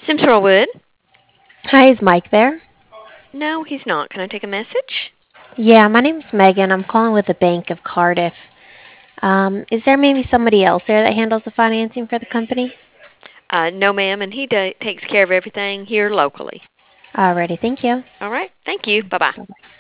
Simterlwood? Hi, is Mike there? No, he's not. Can I take a message? Yeah, my name's Megan. I'm calling with the Bank of Cardiff. Is there maybe somebody else there that handles the financing for the company? No, ma'am, and he takes care of everything here locally. Alrighty, thank you. All right. Thank you. Bye bye.